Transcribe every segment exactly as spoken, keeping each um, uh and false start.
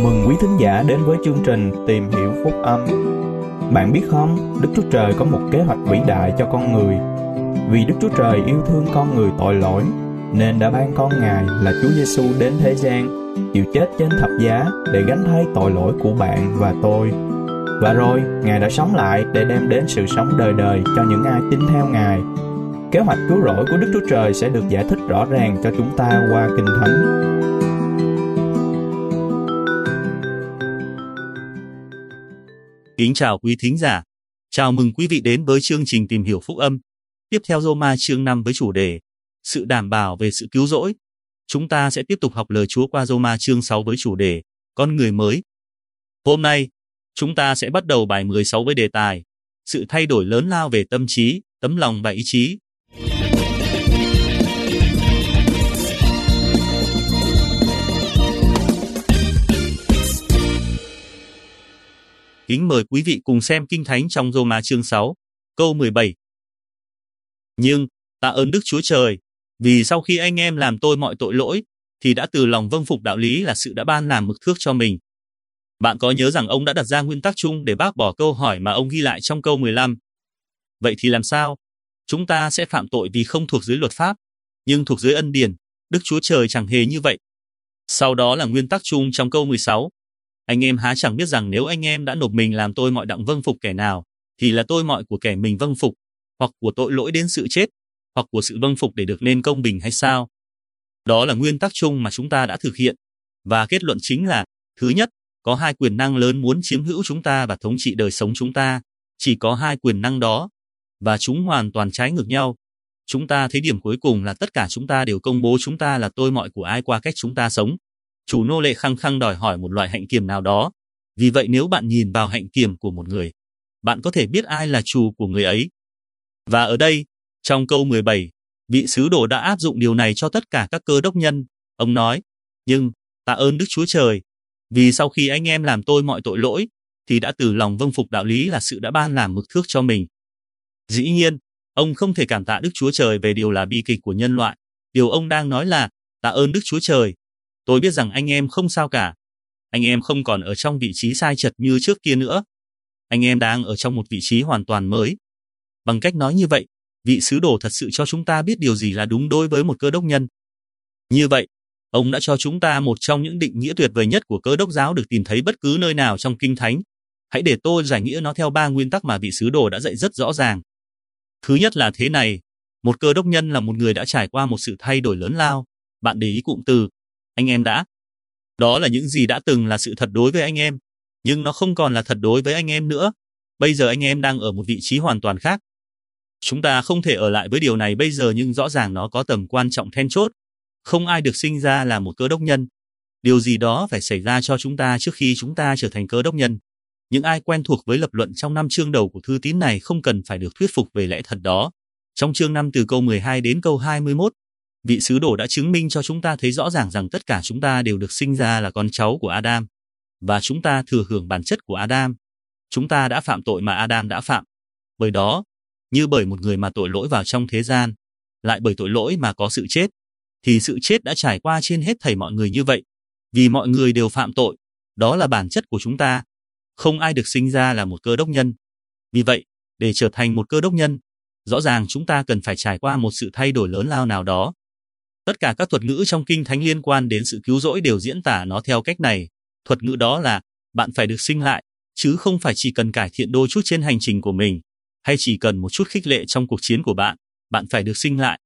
mừng quý thính giả đến với chương trình Tìm Hiểu Phúc Âm. Bạn biết không, Đức Chúa Trời có một kế hoạch vĩ đại cho con người. Vì Đức Chúa Trời yêu thương con người tội lỗi, nên đã ban con Ngài là Chúa Giêsu đến thế gian, chịu chết trên thập giá để gánh thay tội lỗi của bạn và tôi. Và rồi, Ngài đã sống lại để đem đến sự sống đời đời cho những ai tin theo Ngài. Kế hoạch cứu rỗi của Đức Chúa Trời sẽ được giải thích rõ ràng cho chúng ta qua Kinh Thánh. Kính chào quý thính giả. Chào mừng quý vị đến với chương trình Tìm Hiểu Phúc Âm. Tiếp theo Roma chương năm với chủ đề Sự đảm bảo về sự cứu rỗi. Chúng ta sẽ tiếp tục học lời Chúa qua Roma chương sáu với chủ đề Con người mới. Hôm nay, chúng ta sẽ bắt đầu bài mười sáu với đề tài Sự thay đổi lớn lao về tâm trí, tấm lòng và ý chí. Kính mời quý vị cùng xem Kinh Thánh trong Roma chương sáu, câu mười bảy. Nhưng, tạ ơn Đức Chúa Trời, vì sau khi anh em làm tôi mọi tội lỗi, thì đã từ lòng vâng phục đạo lý là sự đã ban làm mực thước cho mình. Bạn có nhớ rằng ông đã đặt ra nguyên tắc chung để bác bỏ câu hỏi mà ông ghi lại trong câu mười lăm. Vậy thì làm sao? Chúng ta sẽ phạm tội vì không thuộc dưới luật pháp, nhưng thuộc dưới ân điển. Đức Chúa Trời chẳng hề như vậy. Sau đó là nguyên tắc chung trong câu mười sáu. Anh em há chẳng biết rằng nếu anh em đã nộp mình làm tôi mọi đặng vâng phục kẻ nào, thì là tôi mọi của kẻ mình vâng phục, hoặc của tội lỗi đến sự chết, hoặc của sự vâng phục để được nên công bình hay sao? Đó là nguyên tắc chung mà chúng ta đã thực hiện. Và kết luận chính là, thứ nhất, có hai quyền năng lớn muốn chiếm hữu chúng ta và thống trị đời sống chúng ta. Chỉ có hai quyền năng đó, và chúng hoàn toàn trái ngược nhau. Chúng ta thấy điểm cuối cùng là tất cả chúng ta đều công bố chúng ta là tôi mọi của ai qua cách chúng ta sống. Chủ nô lệ khăng khăng đòi hỏi một loại hạnh kiểm nào đó. Vì vậy nếu bạn nhìn vào hạnh kiểm của một người, bạn có thể biết ai là chủ của người ấy. Và ở đây, trong câu mười bảy, vị sứ đồ đã áp dụng điều này cho tất cả các cơ đốc nhân. Ông nói, nhưng, tạ ơn Đức Chúa Trời, vì sau khi anh em làm tôi mọi tội lỗi, thì đã từ lòng vâng phục đạo lý là sự đã ban làm mực thước cho mình. Dĩ nhiên, ông không thể cảm tạ Đức Chúa Trời về điều là bi kịch của nhân loại. Điều ông đang nói là, tạ ơn Đức Chúa Trời. Tôi biết rằng anh em không sao cả. Anh em không còn ở trong vị trí sai chật như trước kia nữa. Anh em đang ở trong một vị trí hoàn toàn mới. Bằng cách nói như vậy, vị sứ đồ thật sự cho chúng ta biết điều gì là đúng đối với một cơ đốc nhân. Như vậy, ông đã cho chúng ta một trong những định nghĩa tuyệt vời nhất của cơ đốc giáo được tìm thấy bất cứ nơi nào trong Kinh Thánh. Hãy để tôi giải nghĩa nó theo ba nguyên tắc mà vị sứ đồ đã dạy rất rõ ràng. Thứ nhất là thế này, một cơ đốc nhân là một người đã trải qua một sự thay đổi lớn lao. Bạn để ý cụm từ anh em đã. Đó là những gì đã từng là sự thật đối với anh em, nhưng nó không còn là thật đối với anh em nữa. Bây giờ anh em đang ở một vị trí hoàn toàn khác. Chúng ta không thể ở lại với điều này bây giờ, nhưng rõ ràng nó có tầm quan trọng then chốt. Không ai được sinh ra là một cơ đốc nhân. Điều gì đó phải xảy ra cho chúng ta trước khi chúng ta trở thành cơ đốc nhân. Những ai quen thuộc với lập luận trong năm chương đầu của thư tín này không cần phải được thuyết phục về lẽ thật đó. Trong chương năm từ câu mười hai đến câu hai mươi mốt, vị sứ đồ đã chứng minh cho chúng ta thấy rõ ràng rằng tất cả chúng ta đều được sinh ra là con cháu của Adam, và chúng ta thừa hưởng bản chất của Adam. Chúng ta đã phạm tội mà Adam đã phạm. Bởi đó, như bởi một người mà tội lỗi vào trong thế gian, lại bởi tội lỗi mà có sự chết, thì sự chết đã trải qua trên hết thảy mọi người như vậy. Vì mọi người đều phạm tội, đó là bản chất của chúng ta. Không ai được sinh ra là một cơ đốc nhân. Vì vậy, để trở thành một cơ đốc nhân, rõ ràng chúng ta cần phải trải qua một sự thay đổi lớn lao nào đó. Tất cả các thuật ngữ trong Kinh Thánh liên quan đến sự cứu rỗi đều diễn tả nó theo cách này. Thuật ngữ đó là bạn phải được sinh lại, chứ không phải chỉ cần cải thiện đôi chút trên hành trình của mình, hay chỉ cần một chút khích lệ trong cuộc chiến của bạn. Bạn phải được sinh lại.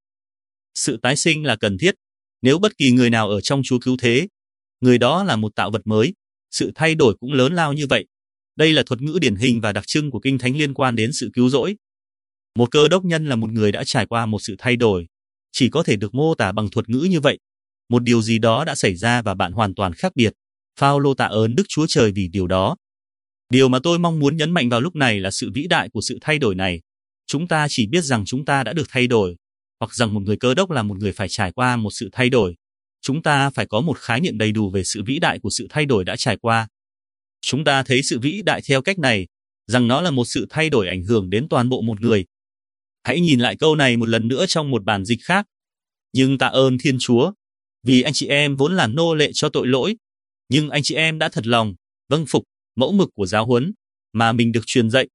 Sự tái sinh là cần thiết. Nếu bất kỳ người nào ở trong Chúa cứu thế, người đó là một tạo vật mới. Sự thay đổi cũng lớn lao như vậy. Đây là thuật ngữ điển hình và đặc trưng của Kinh Thánh liên quan đến sự cứu rỗi. Một cơ đốc nhân là một người đã trải qua một sự thay đổi. Chỉ có thể được mô tả bằng thuật ngữ như vậy. Một điều gì đó đã xảy ra và bạn hoàn toàn khác biệt. Phao-lô tạ ơn Đức Chúa Trời vì điều đó. Điều mà tôi mong muốn nhấn mạnh vào lúc này là sự vĩ đại của sự thay đổi này. Chúng ta chỉ biết rằng chúng ta đã được thay đổi, hoặc rằng một người cơ đốc là một người phải trải qua một sự thay đổi. Chúng ta phải có một khái niệm đầy đủ về sự vĩ đại của sự thay đổi đã trải qua. Chúng ta thấy sự vĩ đại theo cách này, rằng nó là một sự thay đổi ảnh hưởng đến toàn bộ một người. Hãy nhìn lại câu này một lần nữa trong một bản dịch khác. Nhưng tạ ơn Thiên Chúa, vì anh chị em vốn là nô lệ cho tội lỗi, Nhưng anh chị em đã thật lòng vâng phục mẫu mực của giáo huấn mà mình được truyền dạy.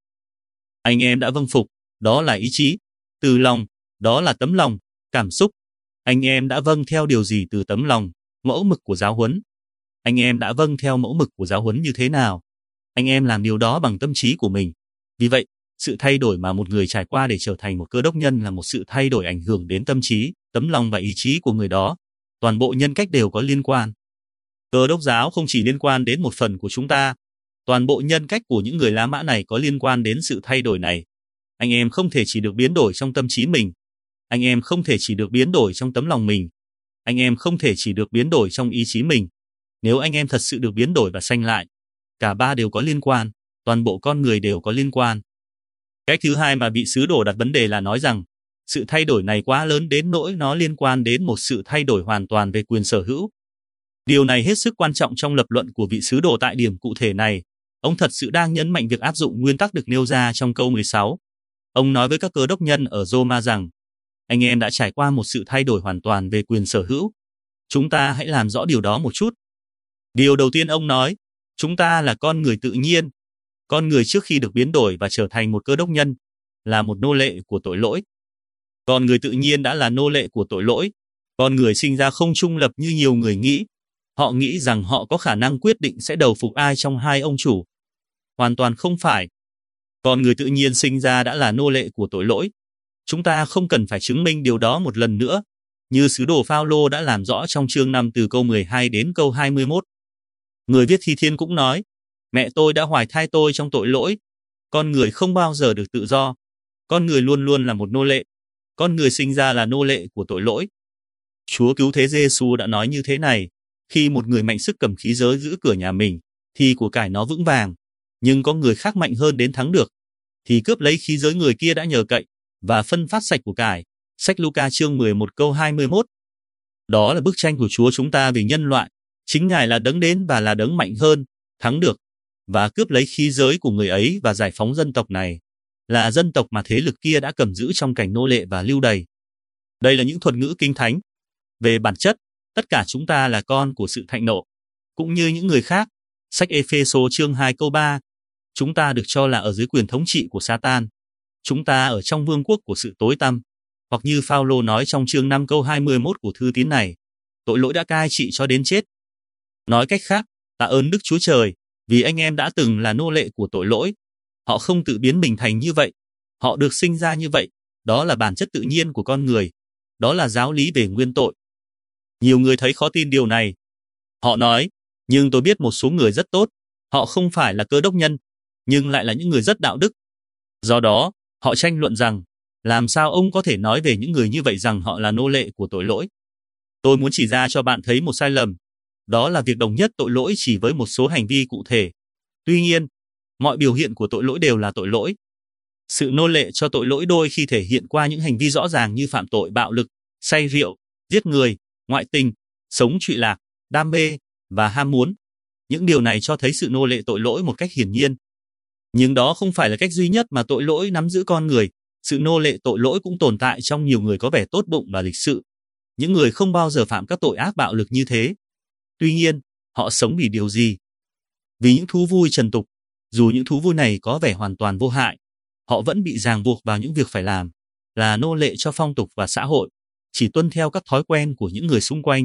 Anh em đã vâng phục, đó là ý chí, từ lòng, đó là tấm lòng, cảm xúc. Anh em đã vâng theo điều gì từ tấm lòng, mẫu mực của giáo huấn? Anh em đã vâng theo mẫu mực của giáo huấn như thế nào? Anh em làm điều đó bằng tâm trí của mình. Vì vậy, sự thay đổi mà một người trải qua để trở thành một cơ đốc nhân là một sự thay đổi ảnh hưởng đến tâm trí, tấm lòng và ý chí của người đó. Toàn bộ nhân cách đều có liên quan. Cơ đốc giáo không chỉ liên quan đến một phần của chúng ta, toàn bộ nhân cách của những người La Mã này có liên quan đến sự thay đổi này. Anh em không thể chỉ được biến đổi trong tâm trí mình. Anh em không thể chỉ được biến đổi trong tấm lòng mình. Anh em không thể chỉ được biến đổi trong ý chí mình. Nếu anh em thật sự được biến đổi và sanh lại, cả ba đều có liên quan, toàn bộ con người đều có liên quan. Cách thứ hai mà vị sứ đồ đặt vấn đề là nói rằng, sự thay đổi này quá lớn đến nỗi nó liên quan đến một sự thay đổi hoàn toàn về quyền sở hữu. Điều này hết sức quan trọng trong lập luận của vị sứ đồ tại điểm cụ thể này. Ông thật sự đang nhấn mạnh việc áp dụng nguyên tắc được nêu ra trong câu mười sáu. Ông nói với các cơ đốc nhân ở Roma rằng, anh em đã trải qua một sự thay đổi hoàn toàn về quyền sở hữu. Chúng ta hãy làm rõ điều đó một chút. Điều đầu tiên ông nói, chúng ta là con người tự nhiên. Con người trước khi được biến đổi và trở thành một cơ đốc nhân, là một nô lệ của tội lỗi. Con người tự nhiên đã là nô lệ của tội lỗi. Con người sinh ra không trung lập như nhiều người nghĩ. Họ nghĩ rằng họ có khả năng quyết định sẽ đầu phục ai trong hai ông chủ. Hoàn toàn không phải. Con người tự nhiên sinh ra đã là nô lệ của tội lỗi. Chúng ta không cần phải chứng minh điều đó một lần nữa, như sứ đồ Phao-lô đã làm rõ trong chương năm từ câu mười hai đến câu hai mươi mốt. Người viết Thi Thiên cũng nói, mẹ tôi đã hoài thai tôi trong tội lỗi. Con người không bao giờ được tự do. Con người luôn luôn là một nô lệ. Con người sinh ra là nô lệ của tội lỗi. Chúa cứu thế Giê-xu đã nói như thế này, khi một người mạnh sức cầm khí giới giữ cửa nhà mình, thì của cải nó vững vàng. Nhưng có người khác mạnh hơn đến thắng được, thì cướp lấy khí giới người kia đã nhờ cậy, và phân phát sạch của cải. Sách Luca chương mười một câu hai mươi mốt. Đó là bức tranh của Chúa chúng ta về nhân loại. Chính Ngài là đấng đến và là đấng mạnh hơn, thắng được, và cướp lấy khí giới của người ấy và giải phóng dân tộc này, là dân tộc mà thế lực kia đã cầm giữ trong cảnh nô lệ và lưu đày. Đây là những thuật ngữ kinh thánh. Về bản chất, tất cả chúng ta là con của sự thạnh nộ, cũng như những người khác. Sách Ê-phê-sô chương hai câu ba. Chúng ta được cho là ở dưới quyền thống trị của Satan. Chúng ta ở trong vương quốc của sự tối tăm. Hoặc như Phao-lô nói trong chương năm câu hai mươi mốt của thư tín này, tội lỗi đã cai trị cho đến chết. Nói cách khác, tạ ơn Đức Chúa Trời, vì anh em đã từng là nô lệ của tội lỗi. Họ không tự biến mình thành như vậy. Họ được sinh ra như vậy. Đó là bản chất tự nhiên của con người. Đó là giáo lý về nguyên tội. Nhiều người thấy khó tin điều này. Họ nói, nhưng tôi biết một số người rất tốt. Họ không phải là cơ đốc nhân, nhưng lại là những người rất đạo đức. Do đó, họ tranh luận rằng, làm sao ông có thể nói về những người như vậy rằng họ là nô lệ của tội lỗi? Tôi muốn chỉ ra cho bạn thấy một sai lầm. Đó là việc đồng nhất tội lỗi chỉ với một số hành vi cụ thể. Tuy nhiên, mọi biểu hiện của tội lỗi đều là tội lỗi. Sự nô lệ cho tội lỗi đôi khi thể hiện qua những hành vi rõ ràng như phạm tội bạo lực, say rượu, giết người, ngoại tình, sống trụy lạc, đam mê và ham muốn. Những điều này cho thấy sự nô lệ tội lỗi một cách hiển nhiên. Nhưng đó không phải là cách duy nhất mà tội lỗi nắm giữ con người. Sự nô lệ tội lỗi cũng tồn tại trong nhiều người có vẻ tốt bụng và lịch sự. Những người không bao giờ phạm các tội ác bạo lực như thế. Tuy nhiên, họ sống vì điều gì? Vì những thú vui trần tục. Dù những thú vui này có vẻ hoàn toàn vô hại, họ vẫn bị ràng buộc vào những việc phải làm, là nô lệ cho phong tục và xã hội, chỉ tuân theo các thói quen của những người xung quanh.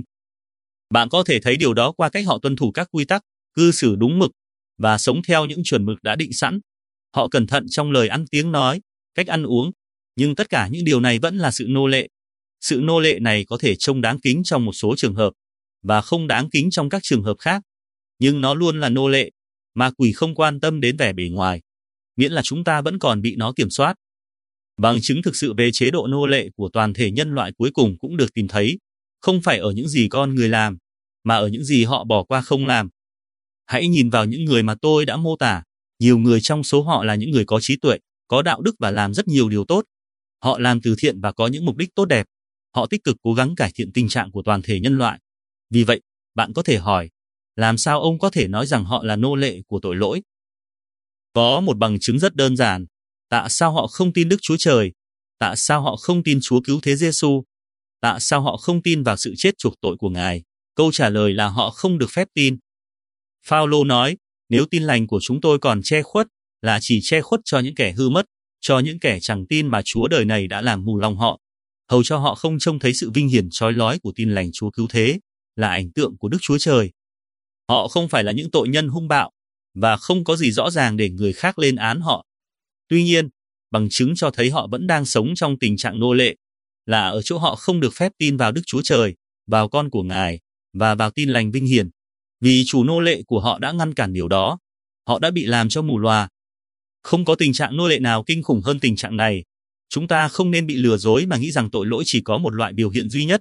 Bạn có thể thấy điều đó qua cách họ tuân thủ các quy tắc, cư xử đúng mực và sống theo những chuẩn mực đã định sẵn. Họ cẩn thận trong lời ăn tiếng nói, cách ăn uống, nhưng tất cả những điều này vẫn là sự nô lệ. Sự nô lệ này có thể trông đáng kính trong một số trường hợp và không đáng kính trong các trường hợp khác, nhưng nó luôn là nô lệ. Ma quỷ không quan tâm đến vẻ bề ngoài, miễn là chúng ta vẫn còn bị nó kiểm soát. Bằng chứng thực sự về chế độ nô lệ của toàn thể nhân loại cuối cùng cũng được tìm thấy, không phải ở những gì con người làm, mà ở những gì họ bỏ qua không làm. Hãy nhìn vào những người mà tôi đã mô tả. Nhiều người trong số họ là những người có trí tuệ, có đạo đức và làm rất nhiều điều tốt. Họ làm từ thiện và có những mục đích tốt đẹp. Họ tích cực cố gắng cải thiện tình trạng của toàn thể nhân loại. Vì vậy, bạn có thể hỏi, làm sao ông có thể nói rằng họ là nô lệ của tội lỗi? Có một bằng chứng rất đơn giản. Tại sao họ không tin Đức Chúa Trời? Tại sao họ không tin Chúa cứu thế Giê-xu? Tại sao họ không tin vào sự chết chuộc tội của Ngài? Câu trả lời là họ không được phép tin. Phao-lô nói, nếu tin lành của chúng tôi còn che khuất, là chỉ che khuất cho những kẻ hư mất, cho những kẻ chẳng tin mà Chúa đời này đã làm mù lòng họ, hầu cho họ không trông thấy sự vinh hiển chói lói của tin lành Chúa cứu thế, là ảnh tượng của Đức Chúa Trời. Họ không phải là những tội nhân hung bạo, và không có gì rõ ràng để người khác lên án họ. Tuy nhiên, bằng chứng cho thấy họ vẫn đang sống trong tình trạng nô lệ, là ở chỗ họ không được phép tin vào Đức Chúa Trời, vào con của Ngài, và vào tin lành vinh hiển. Vì chủ nô lệ của họ đã ngăn cản điều đó, họ đã bị làm cho mù lòa. Không có tình trạng nô lệ nào kinh khủng hơn tình trạng này. Chúng ta không nên bị lừa dối mà nghĩ rằng tội lỗi chỉ có một loại biểu hiện duy nhất.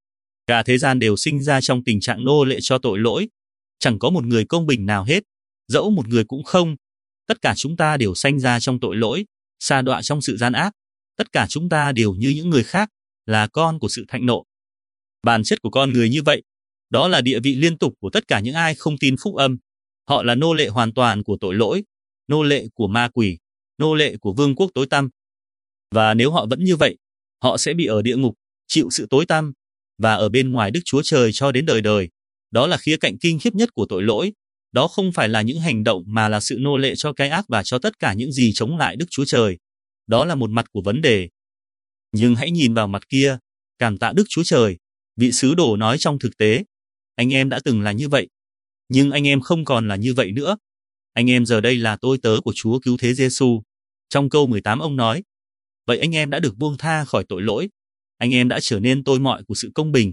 Cả thế gian đều sinh ra trong tình trạng nô lệ cho tội lỗi. Chẳng có một người công bình nào hết, dẫu một người cũng không. Tất cả chúng ta đều sanh ra trong tội lỗi, sa đọa trong sự gian ác. Tất cả chúng ta đều như những người khác, là con của sự thạnh nộ. Bản chất của con người như vậy, đó là địa vị liên tục của tất cả những ai không tin phúc âm. Họ là nô lệ hoàn toàn của tội lỗi, nô lệ của ma quỷ, nô lệ của vương quốc tối tăm. Và nếu họ vẫn như vậy, họ sẽ bị ở địa ngục, chịu sự tối tăm, và ở bên ngoài Đức Chúa Trời cho đến đời đời. Đó là khía cạnh kinh khiếp nhất của tội lỗi. Đó không phải là những hành động mà là sự nô lệ cho cái ác và cho tất cả những gì chống lại Đức Chúa Trời. Đó là một mặt của vấn đề. Nhưng hãy nhìn vào mặt kia, cảm tạ Đức Chúa Trời. Vị sứ đồ nói trong thực tế, anh em đã từng là như vậy, nhưng anh em không còn là như vậy nữa. Anh em giờ đây là tôi tớ của Chúa cứu thế Giêsu. Trong câu mười tám ông nói, vậy anh em đã được buông tha khỏi tội lỗi. Anh em đã trở nên tôi mọi của sự công bình.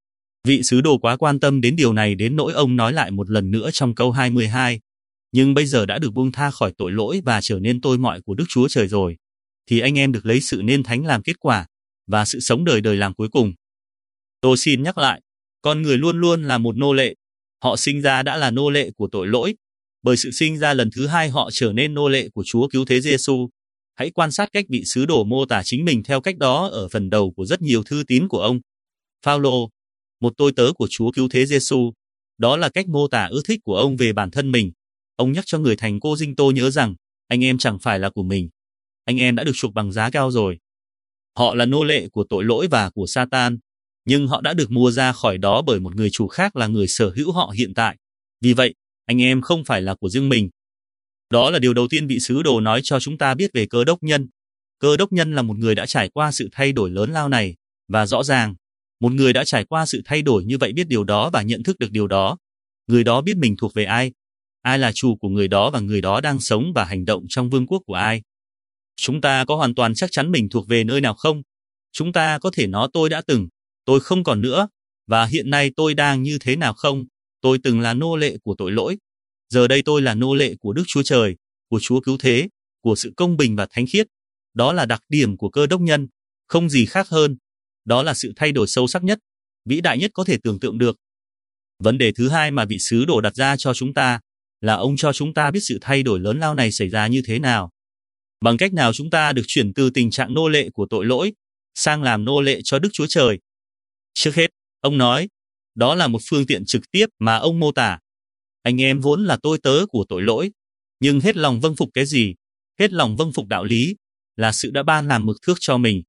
Vị sứ đồ quá quan tâm đến điều này đến nỗi ông nói lại một lần nữa trong câu hai mươi hai. Nhưng bây giờ đã được buông tha khỏi tội lỗi và trở nên tôi mọi của Đức Chúa Trời rồi, thì anh em được lấy sự nên thánh làm kết quả, và sự sống đời đời làm cuối cùng. Tôi xin nhắc lại, con người luôn luôn là một nô lệ. Họ sinh ra đã là nô lệ của tội lỗi. Bởi sự sinh ra lần thứ hai họ trở nên nô lệ của Chúa cứu thế Giêsu. Hãy quan sát cách vị sứ đồ mô tả chính mình theo cách đó ở phần đầu của rất nhiều thư tín của ông. Phao-lô, một tôi tớ của Chúa cứu thế Giêsu. Đó là cách mô tả ưa thích của ông về bản thân mình. Ông nhắc cho người thành Cô Dinh Tô nhớ rằng, anh em chẳng phải là của mình. Anh em đã được chuộc bằng giá cao rồi. Họ là nô lệ của tội lỗi và của Satan, nhưng họ đã được mua ra khỏi đó bởi một người chủ khác là người sở hữu họ hiện tại. Vì vậy, anh em không phải là của riêng mình. Đó là điều đầu tiên vị sứ đồ nói cho chúng ta biết về Cơ Đốc nhân. Cơ Đốc nhân là một người đã trải qua sự thay đổi lớn lao này, và rõ ràng, một người đã trải qua sự thay đổi như vậy biết điều đó và nhận thức được điều đó. Người đó biết mình thuộc về ai, ai là chủ của người đó và người đó đang sống và hành động trong vương quốc của ai. Chúng ta có hoàn toàn chắc chắn mình thuộc về nơi nào không? Chúng ta có thể nói tôi đã từng, tôi không còn nữa, và hiện nay tôi đang như thế nào không? Tôi từng là nô lệ của tội lỗi. Giờ đây tôi là nô lệ của Đức Chúa Trời, của Chúa cứu thế, của sự công bình và thánh khiết. Đó là đặc điểm của Cơ Đốc nhân, không gì khác hơn. Đó là sự thay đổi sâu sắc nhất, vĩ đại nhất có thể tưởng tượng được. Vấn đề thứ hai mà vị sứ đồ đặt ra cho chúng ta là ông cho chúng ta biết sự thay đổi lớn lao này xảy ra như thế nào. Bằng cách nào chúng ta được chuyển từ tình trạng nô lệ của tội lỗi sang làm nô lệ cho Đức Chúa Trời. Trước hết, ông nói, đó là một phương tiện trực tiếp mà ông mô tả. Anh em vốn là tôi tớ của tội lỗi, nhưng hết lòng vâng phục cái gì? Hết lòng vâng phục đạo lý, là sự đã ban làm mực thước cho mình.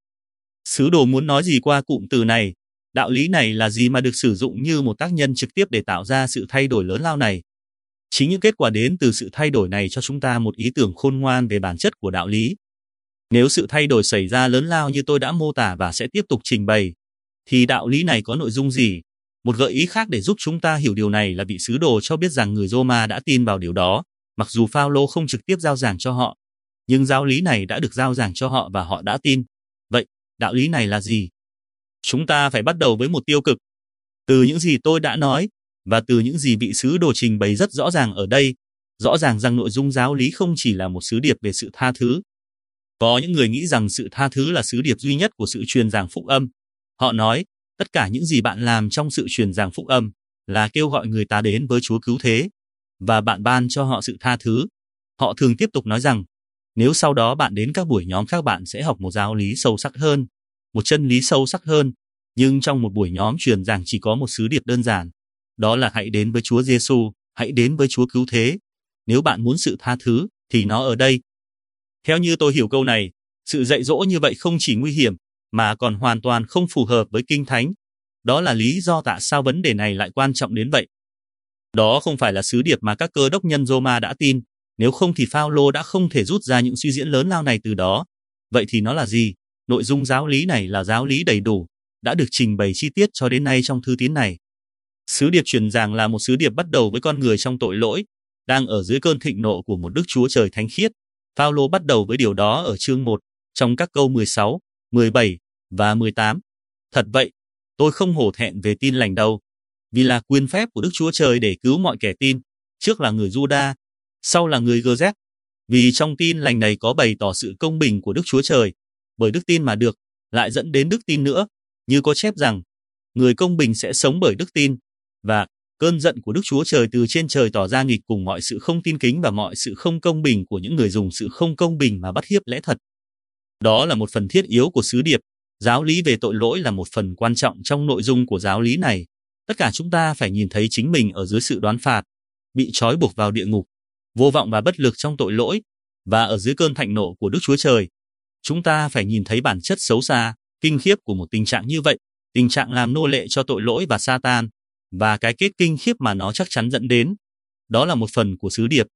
Sứ đồ muốn nói gì qua cụm từ này? Đạo lý này là gì mà được sử dụng như một tác nhân trực tiếp để tạo ra sự thay đổi lớn lao này? Chính những kết quả đến từ sự thay đổi này cho chúng ta một ý tưởng khôn ngoan về bản chất của đạo lý. Nếu sự thay đổi xảy ra lớn lao như tôi đã mô tả và sẽ tiếp tục trình bày, thì đạo lý này có nội dung gì? Một gợi ý khác để giúp chúng ta hiểu điều này là vị sứ đồ cho biết rằng người Roma đã tin vào điều đó, mặc dù Phao-lô không trực tiếp giao giảng cho họ, nhưng giáo lý này đã được giao giảng cho họ và họ đã tin. Vậy, đạo lý này là gì? Chúng ta phải bắt đầu với một tiêu cực. Từ những gì tôi đã nói, và từ những gì vị sứ đồ trình bày rất rõ ràng ở đây, rõ ràng rằng nội dung giáo lý không chỉ là một sứ điệp về sự tha thứ. Có những người nghĩ rằng sự tha thứ là sứ điệp duy nhất của sự truyền giảng phúc âm. Họ nói, tất cả những gì bạn làm trong sự truyền giảng phúc âm là kêu gọi người ta đến với Chúa cứu thế, và bạn ban cho họ sự tha thứ. Họ thường tiếp tục nói rằng, nếu sau đó bạn đến các buổi nhóm khác bạn sẽ học một giáo lý sâu sắc hơn, một chân lý sâu sắc hơn, nhưng trong một buổi nhóm truyền giảng chỉ có một sứ điệp đơn giản. Đó là hãy đến với Chúa Giêsu, hãy đến với Chúa cứu thế. Nếu bạn muốn sự tha thứ, thì nó ở đây. Theo như tôi hiểu câu này, sự dạy dỗ như vậy không chỉ nguy hiểm, mà còn hoàn toàn không phù hợp với Kinh Thánh. Đó là lý do tại sao vấn đề này lại quan trọng đến vậy. Đó không phải là sứ điệp mà các cơ đốc nhân Roma đã tin, nếu không thì Phao-lô đã không thể rút ra những suy diễn lớn lao này từ đó. Vậy thì nó là gì? Nội dung giáo lý này là giáo lý đầy đủ, đã được trình bày chi tiết cho đến nay trong thư tín này. Sứ điệp truyền giảng là một sứ điệp bắt đầu với con người trong tội lỗi, đang ở dưới cơn thịnh nộ của một Đức Chúa Trời thánh khiết. Phao-lô bắt đầu với điều đó ở chương một, trong các câu mười sáu, mười bảy và mười tám. Thật vậy, tôi không hổ thẹn về tin lành đâu, vì là quyền phép của Đức Chúa Trời để cứu mọi kẻ tin, trước là người Giu-đa, sau là người Gơ-rét. Vì trong tin lành này có bày tỏ sự công bình của Đức Chúa Trời, bởi đức tin mà được, lại dẫn đến đức tin nữa, như có chép rằng, người công bình sẽ sống bởi đức tin, và cơn giận của Đức Chúa Trời từ trên trời tỏ ra nghịch cùng mọi sự không tin kính và mọi sự không công bình của những người dùng sự không công bình mà bắt hiếp lẽ thật. Đó là một phần thiết yếu của sứ điệp. Giáo lý về tội lỗi là một phần quan trọng trong nội dung của giáo lý này. Tất cả chúng ta phải nhìn thấy chính mình ở dưới sự đoán phạt, bị trói buộc vào địa ngục, vô vọng và bất lực trong tội lỗi, và ở dưới cơn thạnh nộ của Đức Chúa Trời. Chúng ta phải nhìn thấy bản chất xấu xa, kinh khiếp của một tình trạng như vậy, tình trạng làm nô lệ cho tội lỗi và Satan, và cái kết kinh khiếp mà nó chắc chắn dẫn đến. Đó là một phần của sứ điệp.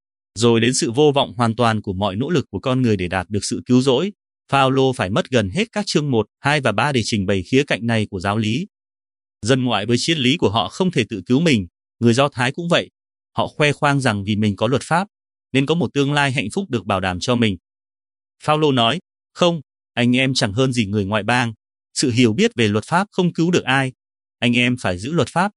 Rồi đến sự vô vọng hoàn toàn của mọi nỗ lực của con người để đạt được sự cứu rỗi. Phao-lô phải mất gần hết các chương một, hai và ba để trình bày khía cạnh này của giáo lý. Dân ngoại với triết lý của họ không thể tự cứu mình, người Do Thái cũng vậy. Họ khoe khoang rằng vì mình có luật pháp, nên có một tương lai hạnh phúc được bảo đảm cho mình. Phao-lô nói, không, anh em chẳng hơn gì người ngoại bang. Sự hiểu biết về luật pháp không cứu được ai. Anh em phải giữ luật pháp.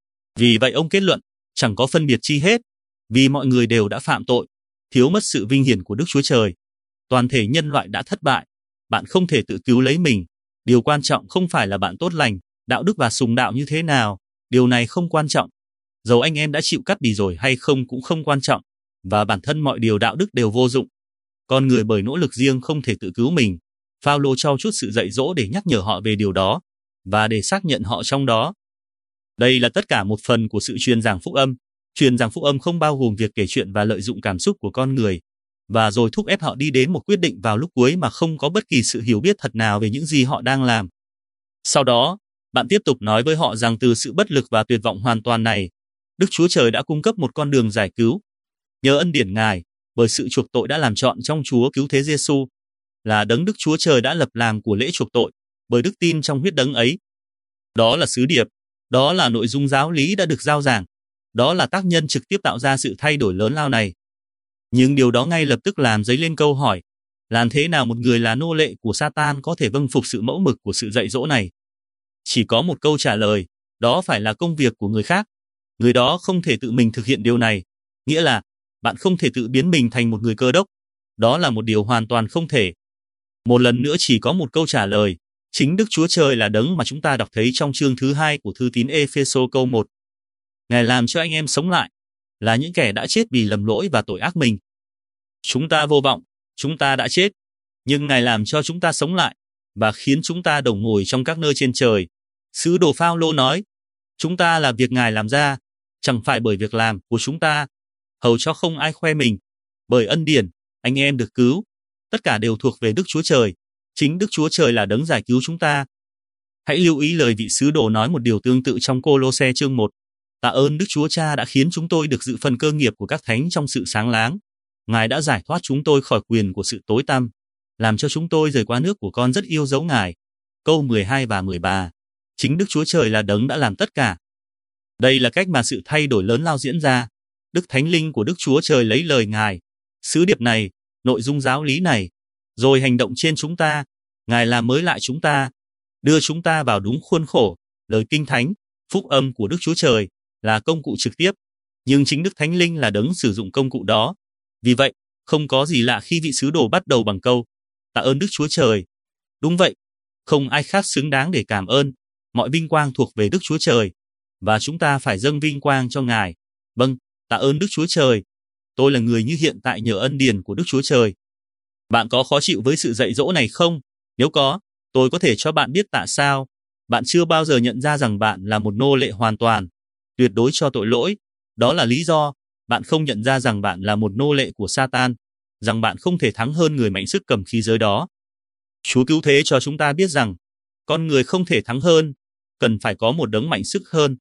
Vì vậy ông kết luận, chẳng có phân biệt chi hết, vì mọi người đều đã phạm tội, thiếu mất sự vinh hiển của Đức Chúa Trời. Toàn thể nhân loại đã thất bại. Bạn không thể tự cứu lấy mình. Điều quan trọng không phải là bạn tốt lành, đạo đức và sùng đạo như thế nào. Điều này không quan trọng. Dầu anh em đã chịu cắt bì rồi hay không cũng không quan trọng. Và bản thân mọi điều đạo đức đều vô dụng. Con người bởi nỗ lực riêng không thể tự cứu mình. Phao-lô cho chút sự dạy dỗ để nhắc nhở họ về điều đó, và để xác nhận họ trong đó. Đây là tất cả một phần của sự truyền giảng phúc âm. Truyền giảng phúc âm không bao gồm việc kể chuyện và lợi dụng cảm xúc của con người, và rồi thúc ép họ đi đến một quyết định vào lúc cuối mà không có bất kỳ sự hiểu biết thật nào về những gì họ đang làm. Sau đó, bạn tiếp tục nói với họ rằng từ sự bất lực và tuyệt vọng hoàn toàn này, Đức Chúa Trời đã cung cấp một con đường giải cứu. Nhờ ân điển Ngài, bởi sự chuộc tội đã làm trọn trong Chúa cứu thế Giêsu, là đấng Đức Chúa Trời đã lập làm của lễ chuộc tội, bởi đức tin trong huyết đấng ấy. Đó là sứ điệp, đó là nội dung giáo lý đã được giao giảng, đó là tác nhân trực tiếp tạo ra sự thay đổi lớn lao này. Nhưng điều đó ngay lập tức làm dấy lên câu hỏi, làm thế nào một người là nô lệ của Satan có thể vâng phục sự mẫu mực của sự dạy dỗ này? Chỉ có một câu trả lời, đó phải là công việc của người khác. Người đó không thể tự mình thực hiện điều này, nghĩa là bạn không thể tự biến mình thành một người Cơ Đốc. Đó là một điều hoàn toàn không thể. Một lần nữa chỉ có một câu trả lời, chính Đức Chúa Trời là đấng mà chúng ta đọc thấy trong chương thứ hai của thư tín Ê-phê-sô câu một. Ngài làm cho anh em sống lại, là những kẻ đã chết vì lầm lỗi và tội ác mình. Chúng ta vô vọng, chúng ta đã chết, nhưng Ngài làm cho chúng ta sống lại, và khiến chúng ta đồng ngồi trong các nơi trên trời. Sứ đồ Phao-lô nói, chúng ta là việc Ngài làm ra, chẳng phải bởi việc làm của chúng ta, hầu cho không ai khoe mình. Bởi ân điển, anh em được cứu, tất cả đều thuộc về Đức Chúa Trời. Chính Đức Chúa Trời là đấng giải cứu chúng ta. Hãy lưu ý lời vị sứ đồ nói một điều tương tự trong Cô-lô-se chương một. Tạ ơn Đức Chúa Cha đã khiến chúng tôi được dự phần cơ nghiệp của các thánh trong sự sáng láng. Ngài đã giải thoát chúng tôi khỏi quyền của sự tối tăm, làm cho chúng tôi rời qua nước của con rất yêu dấu Ngài. Câu mười hai và mười ba. Chính Đức Chúa Trời là đấng đã làm tất cả. Đây là cách mà sự thay đổi lớn lao diễn ra. Đức Thánh Linh của Đức Chúa Trời lấy lời Ngài, sứ điệp này, nội dung giáo lý này, rồi hành động trên chúng ta. Ngài làm mới lại chúng ta, đưa chúng ta vào đúng khuôn khổ. Lời Kinh Thánh, phúc âm của Đức Chúa Trời là công cụ trực tiếp, nhưng chính Đức Thánh Linh là đấng sử dụng công cụ đó. Vì vậy, không có gì lạ khi vị sứ đồ bắt đầu bằng câu, tạ ơn Đức Chúa Trời. Đúng vậy, không ai khác xứng đáng để cảm ơn, mọi vinh quang thuộc về Đức Chúa Trời, và chúng ta phải dâng vinh quang cho Ngài. Vâng, tạ ơn Đức Chúa Trời. Tôi là người như hiện tại nhờ ân điển của Đức Chúa Trời. Bạn có khó chịu với sự dạy dỗ này không? Nếu có, tôi có thể cho bạn biết tại sao. Bạn chưa bao giờ nhận ra rằng bạn là một nô lệ hoàn toàn, tuyệt đối cho tội lỗi. Đó là lý do bạn không nhận ra rằng bạn là một nô lệ của Satan, rằng bạn không thể thắng hơn người mạnh sức cầm khí giới đó. Chúa cứu thế cho chúng ta biết rằng con người không thể thắng hơn, cần phải có một đấng mạnh sức hơn,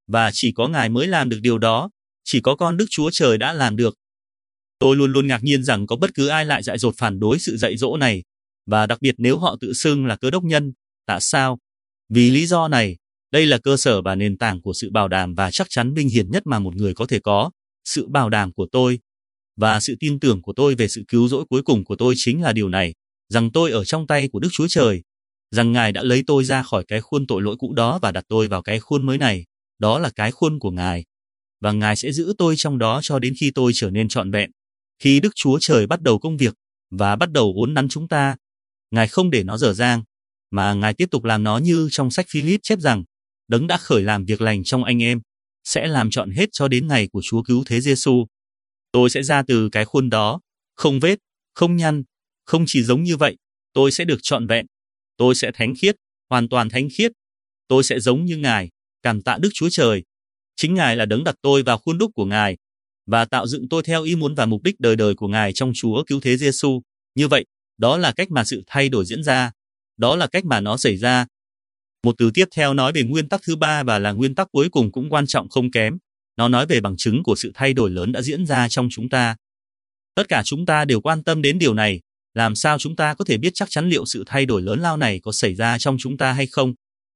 và chỉ có Ngài mới làm được điều đó, chỉ có con Đức Chúa Trời đã làm được. Tôi luôn luôn ngạc nhiên rằng có bất cứ ai lại dại dột phản đối sự dạy dỗ này, và đặc biệt nếu họ tự xưng là Cơ đốc nhân. Tại sao? Vì lý do này, đây là cơ sở và nền tảng của sự bảo đảm và chắc chắn vinh hiển nhất mà một người có thể có, sự bảo đảm của tôi. Và sự tin tưởng của tôi về sự cứu rỗi cuối cùng của tôi chính là điều này, rằng tôi ở trong tay của Đức Chúa Trời, rằng Ngài đã lấy tôi ra khỏi cái khuôn tội lỗi cũ đó và đặt tôi vào cái khuôn mới này, đó là cái khuôn của Ngài. Và Ngài sẽ giữ tôi trong đó cho đến khi tôi trở nên trọn vẹn. Khi Đức Chúa Trời bắt đầu công việc và bắt đầu uốn nắn chúng ta, Ngài không để nó dở dang, mà Ngài tiếp tục làm nó như trong sách Philip chép rằng, Đấng đã khởi làm việc lành trong anh em, sẽ làm trọn hết cho đến ngày của Chúa Cứu Thế Giêsu. Tôi sẽ ra từ cái khuôn đó, không vết, không nhăn, không chỉ giống như vậy, tôi sẽ được trọn vẹn. Tôi sẽ thánh khiết, hoàn toàn thánh khiết. Tôi sẽ giống như Ngài, cảm tạ Đức Chúa Trời. Chính Ngài là Đấng đặt tôi vào khuôn đúc của Ngài và tạo dựng tôi theo ý muốn và mục đích đời đời của Ngài trong Chúa Cứu Thế Giêsu. Như vậy, đó là cách mà sự thay đổi diễn ra. Đó là cách mà nó xảy ra. Một từ tiếp theo nói về nguyên tắc thứ ba và là nguyên tắc cuối cùng cũng quan trọng không kém. Nó nói về bằng chứng của sự thay đổi lớn đã diễn ra trong chúng ta. Tất cả chúng ta đều quan tâm đến điều này. Làm sao chúng ta có thể biết chắc chắn liệu sự thay đổi lớn lao này có xảy ra trong chúng ta hay không?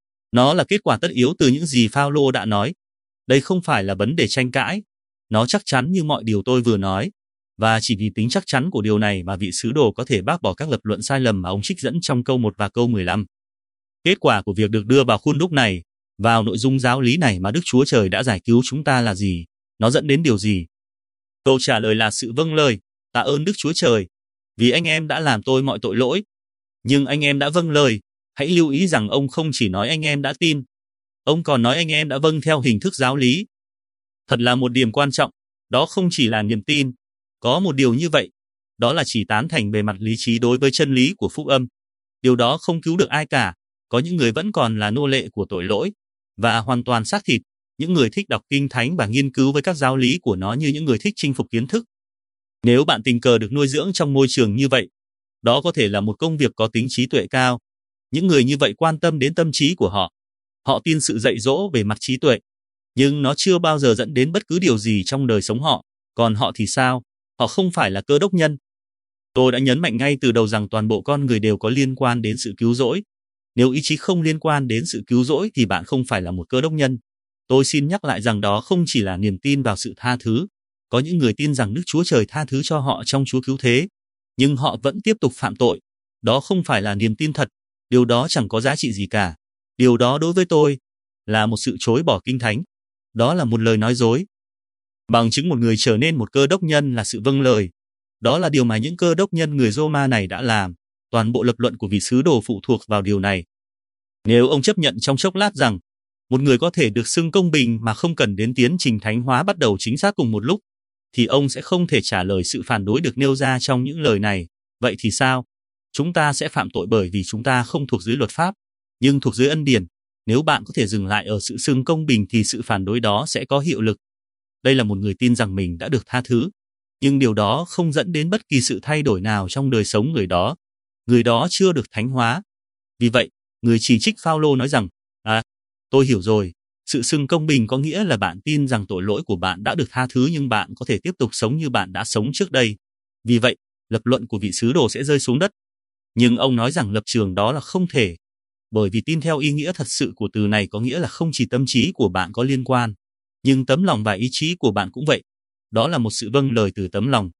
Nó là kết quả tất yếu từ những gì Phao-lô đã nói. Đây không phải là vấn đề tranh cãi. Nó chắc chắn như mọi điều tôi vừa nói. Và chỉ vì tính chắc chắn của điều này mà vị sứ đồ có thể bác bỏ các lập luận sai lầm mà ông trích dẫn trong câu một và câu mười lăm. Kết quả của việc được đưa vào khuôn đúc này, vào nội dung giáo lý này mà Đức Chúa Trời đã giải cứu chúng ta là gì? Nó dẫn đến điều gì? Câu trả lời là sự vâng lời. Tạ ơn Đức Chúa Trời, vì anh em đã làm tôi mọi tội lỗi. Nhưng anh em đã vâng lời. Hãy lưu ý rằng ông không chỉ nói anh em đã tin, ông còn nói anh em đã vâng theo hình thức giáo lý. Thật là một điểm quan trọng, đó không chỉ là niềm tin. Có một điều như vậy, đó là chỉ tán thành về mặt lý trí đối với chân lý của phúc âm. Điều đó không cứu được ai cả. Có những người vẫn còn là nô lệ của tội lỗi và hoàn toàn xác thịt, những người thích đọc kinh thánh và nghiên cứu với các giáo lý của nó như những người thích chinh phục kiến thức. Nếu bạn tình cờ được nuôi dưỡng trong môi trường như vậy, đó có thể là một công việc có tính trí tuệ cao. Những người như vậy quan tâm đến tâm trí của họ. Họ tin sự dạy dỗ về mặt trí tuệ, nhưng nó chưa bao giờ dẫn đến bất cứ điều gì trong đời sống họ. Còn họ thì sao? Họ không phải là cơ đốc nhân. Tôi đã nhấn mạnh ngay từ đầu rằng toàn bộ con người đều có liên quan đến sự cứu rỗi. Nếu ý chí không liên quan đến sự cứu rỗi thì bạn không phải là một cơ đốc nhân. Tôi xin nhắc lại rằng đó không chỉ là niềm tin vào sự tha thứ. Có những người tin rằng Đức Chúa Trời tha thứ cho họ trong Chúa Cứu Thế, nhưng họ vẫn tiếp tục phạm tội. Đó không phải là niềm tin thật. Điều đó chẳng có giá trị gì cả. Điều đó đối với tôi là một sự chối bỏ Kinh Thánh. Đó là một lời nói dối. Bằng chứng một người trở nên một cơ đốc nhân là sự vâng lời. Đó là điều mà những cơ đốc nhân người Rô-ma này đã làm. Toàn bộ lập luận của vị sứ đồ phụ thuộc vào điều này. Nếu ông chấp nhận trong chốc lát rằng một người có thể được xưng công bình mà không cần đến tiến trình thánh hóa bắt đầu chính xác cùng một lúc, thì ông sẽ không thể trả lời sự phản đối được nêu ra trong những lời này. Vậy thì sao? Chúng ta sẽ phạm tội bởi vì chúng ta không thuộc dưới luật pháp, nhưng thuộc dưới ân điển. Nếu bạn có thể dừng lại ở sự xưng công bình thì sự phản đối đó sẽ có hiệu lực. Đây là một người tin rằng mình đã được tha thứ, nhưng điều đó không dẫn đến bất kỳ sự thay đổi nào trong đời sống người đó. Người đó chưa được thánh hóa. Vì vậy, người chỉ trích Phao-lô nói rằng, à, tôi hiểu rồi, sự xưng công bình có nghĩa là bạn tin rằng tội lỗi của bạn đã được tha thứ nhưng bạn có thể tiếp tục sống như bạn đã sống trước đây. Vì vậy, lập luận của vị sứ đồ sẽ rơi xuống đất. Nhưng ông nói rằng lập trường đó là không thể, bởi vì tin theo ý nghĩa thật sự của từ này có nghĩa là không chỉ tâm trí của bạn có liên quan, nhưng tấm lòng và ý chí của bạn cũng vậy. Đó là một sự vâng lời từ tấm lòng.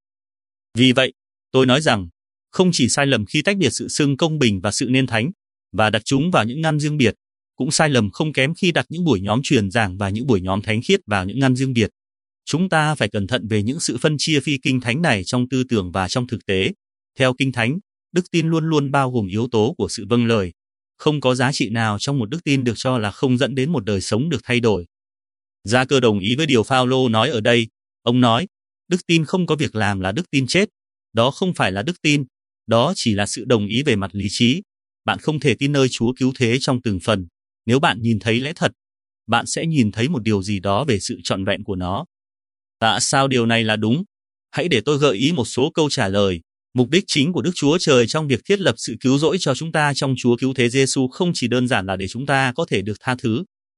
Vì vậy, tôi nói rằng, không chỉ sai lầm khi tách biệt sự xưng công bình và sự nên thánh, và đặt chúng vào những ngăn riêng biệt, cũng sai lầm không kém khi đặt những buổi nhóm truyền giảng và những buổi nhóm thánh khiết vào những ngăn riêng biệt. Chúng ta phải cẩn thận về những sự phân chia phi kinh thánh này trong tư tưởng và trong thực tế. Theo Kinh Thánh, đức tin luôn luôn bao gồm yếu tố của sự vâng lời. Không có giá trị nào trong một đức tin được cho là không dẫn đến một đời sống được thay đổi. Gia Cơ đồng ý với điều Phao-lô nói ở đây. Ông nói, đức tin không có việc làm là đức tin chết. Đó không phải là đức tin, đó chỉ là sự đồng ý về mặt lý trí. Bạn không thể tin nơi Chúa Cứu Thế trong từng phần. Nếu bạn nhìn thấy lẽ thật, bạn sẽ nhìn thấy một điều gì đó về sự trọn vẹn của nó. Tại sao điều này là đúng? Hãy để tôi gợi ý một số câu trả lời. Mục đích chính của Đức Chúa Trời trong việc thiết lập sự cứu rỗi cho chúng ta trong Chúa Cứu Thế Giêsu không chỉ đơn giản là để chúng ta có thể được tha thứ.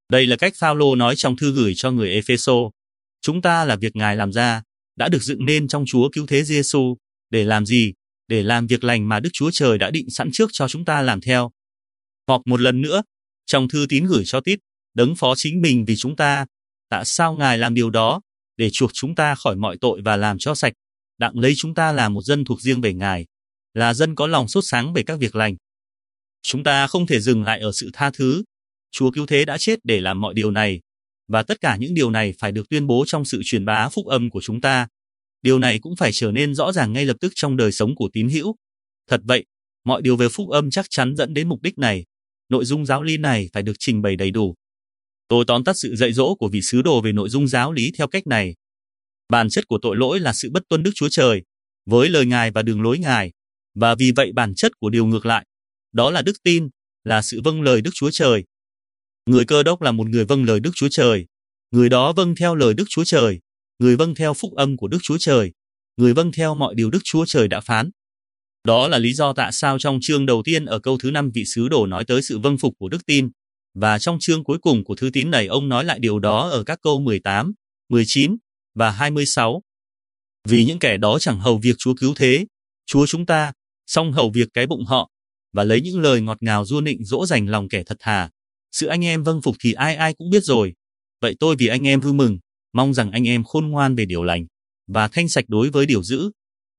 Đây là cách Phao-lô nói trong thư gửi cho người Ê-phê-sô. Chúng ta là việc Ngài làm ra, đã được dựng nên trong Chúa Cứu Thế Giê-xu. Để làm gì? Để làm việc lành mà Đức Chúa Trời đã định sẵn trước cho chúng ta làm theo. Hoặc một lần nữa, trong thư tín gửi cho Tít, đấng phó chính mình vì chúng ta, tại sao Ngài làm điều đó? Để chuộc chúng ta khỏi mọi tội và làm cho sạch, đặng lấy chúng ta làm một dân thuộc riêng về Ngài, là dân có lòng sốt sáng về các việc lành. Chúng ta không thể dừng lại ở sự tha thứ. Chúa Cứu Thế đã chết để làm mọi điều này, và tất cả những điều này phải được tuyên bố trong sự truyền bá phúc âm của chúng ta. Điều này cũng phải trở nên rõ ràng ngay lập tức trong đời sống của tín hữu. Thật vậy, mọi điều về phúc âm chắc chắn dẫn đến mục đích này. Nội dung giáo lý này phải được trình bày đầy đủ. Tôi tóm tắt sự dạy dỗ của vị sứ đồ về nội dung giáo lý theo cách này. Bản chất của tội lỗi là sự bất tuân Đức Chúa Trời với lời Ngài và đường lối Ngài, và vì vậy bản chất của điều ngược lại, đó là đức tin, là sự vâng lời Đức Chúa Trời. Người Cơ Đốc là một người vâng lời Đức Chúa Trời. Người đó vâng theo lời Đức Chúa Trời, người vâng theo phúc âm của Đức Chúa Trời, người vâng theo mọi điều Đức Chúa Trời đã phán. Đó là lý do tại sao trong chương đầu tiên ở câu thứ năm vị sứ đồ nói tới sự vâng phục của đức tin, và trong chương cuối cùng của thư tín này ông nói lại điều đó ở các câu mười tám, mười chín và hai mươi sáu. Vì những kẻ đó chẳng hầu việc Chúa Cứu Thế, Chúa chúng ta, song hầu việc cái bụng họ, và lấy những lời ngọt ngào ru nịnh dỗ dành lòng kẻ thật thà. Sự anh em vâng phục thì ai ai cũng biết rồi. Vậy tôi vì anh em vui mừng, mong rằng anh em khôn ngoan về điều lành, và thanh sạch đối với điều dữ.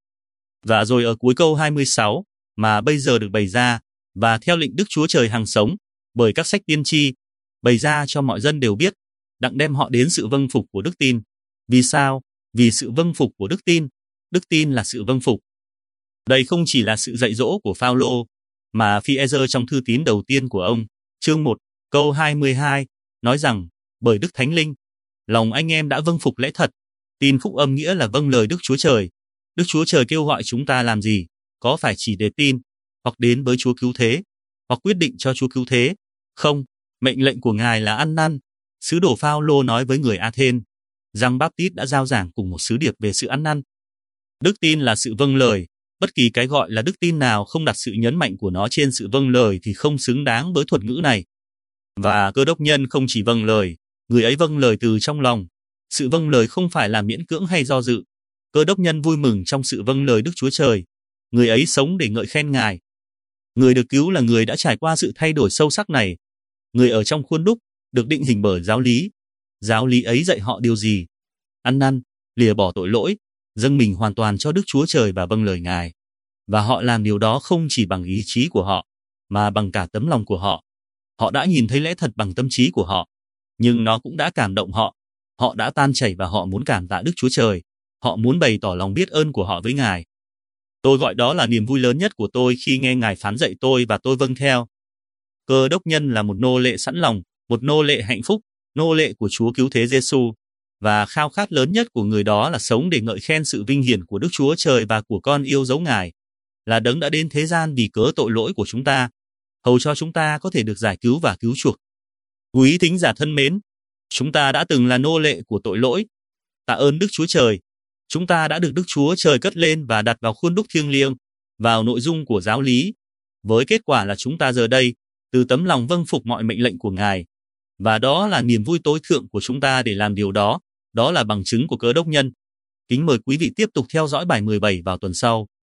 Và rồi ở cuối câu hai mươi sáu, mà bây giờ được bày ra, và theo lệnh Đức Chúa Trời hằng sống, bởi các sách tiên tri, bày ra cho mọi dân đều biết, đặng đem họ đến sự vâng phục của đức tin. Vì sao? Vì sự vâng phục của đức tin. Đức tin là sự vâng phục. Đây không chỉ là sự dạy dỗ của Phao-lô, mà Phi-e-rơ trong thư tín đầu tiên của ông, chương một, câu hai mươi hai, nói rằng, bởi Đức Thánh Linh, lòng anh em đã vâng phục lẽ thật. Tin phúc âm nghĩa là vâng lời Đức Chúa Trời. Đức Chúa Trời kêu gọi chúng ta làm gì? Có phải chỉ để tin, hoặc đến với Chúa Cứu Thế, hoặc quyết định cho Chúa Cứu Thế? Không, mệnh lệnh của Ngài là ăn năn. Sứ đồ Phao-lô nói với người A-thên, Giăng Báp-tít đã giao giảng cùng một sứ điệp về sự ăn năn. Đức tin là sự vâng lời. Bất kỳ cái gọi là đức tin nào không đặt sự nhấn mạnh của nó trên sự vâng lời thì không xứng đáng với thuật ngữ này. Và Cơ Đốc nhân không chỉ vâng lời, người ấy vâng lời từ trong lòng. Sự vâng lời không phải là miễn cưỡng hay do dự. Cơ Đốc nhân vui mừng trong sự vâng lời Đức Chúa Trời. Người ấy sống để ngợi khen Ngài. Người được cứu là người đã trải qua sự thay đổi sâu sắc này. Người ở trong khuôn đúc, được định hình bởi giáo lý. Giáo lý ấy dạy họ điều gì? Ăn năn, lìa bỏ tội lỗi, dâng mình hoàn toàn cho Đức Chúa Trời và vâng lời Ngài. Và họ làm điều đó không chỉ bằng ý chí của họ, mà bằng cả tấm lòng của họ. Họ đã nhìn thấy lẽ thật bằng tâm trí của họ, nhưng nó cũng đã cảm động họ. Họ đã tan chảy và họ muốn cảm tạ Đức Chúa Trời. Họ muốn bày tỏ lòng biết ơn của họ với Ngài. Tôi gọi đó là niềm vui lớn nhất của tôi khi nghe Ngài phán dạy tôi và tôi vâng theo. Cơ Đốc nhân là một nô lệ sẵn lòng, một nô lệ hạnh phúc, nô lệ của Chúa Cứu Thế Giê-xu. Và khao khát lớn nhất của người đó là sống để ngợi khen sự vinh hiển của Đức Chúa Trời và của con yêu dấu Ngài, là đấng đã đến thế gian vì cớ tội lỗi của chúng ta, hầu cho chúng ta có thể được giải cứu và cứu chuộc. Quý thính giả thân mến, chúng ta đã từng là nô lệ của tội lỗi. Tạ ơn Đức Chúa Trời, chúng ta đã được Đức Chúa Trời cất lên và đặt vào khuôn đúc thiêng liêng, vào nội dung của giáo lý, với kết quả là chúng ta giờ đây, từ tấm lòng vâng phục mọi mệnh lệnh của Ngài. Và đó là niềm vui tối thượng của chúng ta để làm điều đó, đó là bằng chứng của Cơ Đốc nhân. Kính mời quý vị tiếp tục theo dõi bài mười bảy vào tuần sau.